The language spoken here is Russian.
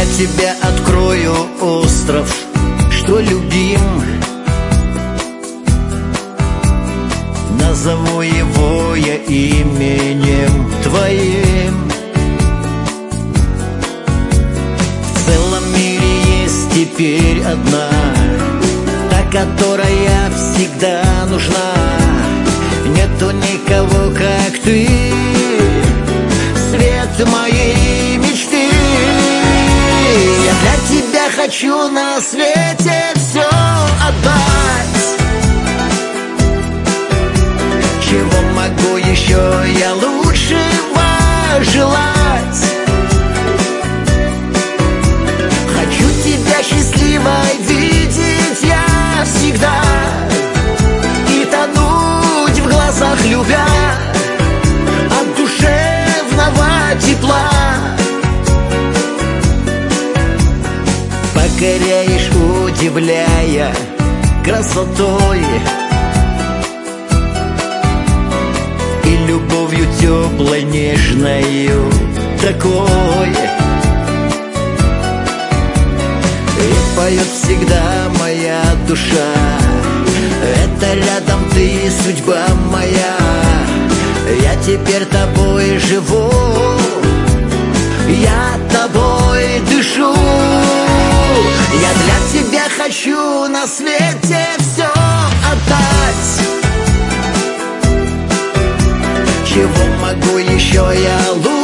тебе открою остров, что любим. Назову его я именем твоим. В целом мире есть теперь одна, та, которая всегда нужна. Нету никого, как ты, свет моей мечты. Я для тебя хочу на свете все отдать. Чего могу еще я лучшего желать? Хочу тебя счастливой видеть я всегда и тонуть в глазах любя от душевного тепла. Покоряешь, удивляя красотой и любовью теплой, нежною такой. И поет всегда моя душа: это рядом ты, судьба моя. Я теперь тобой живу, я тобой дышу. Я для тебя хочу на свете все отдать. Чего могу еще я лучше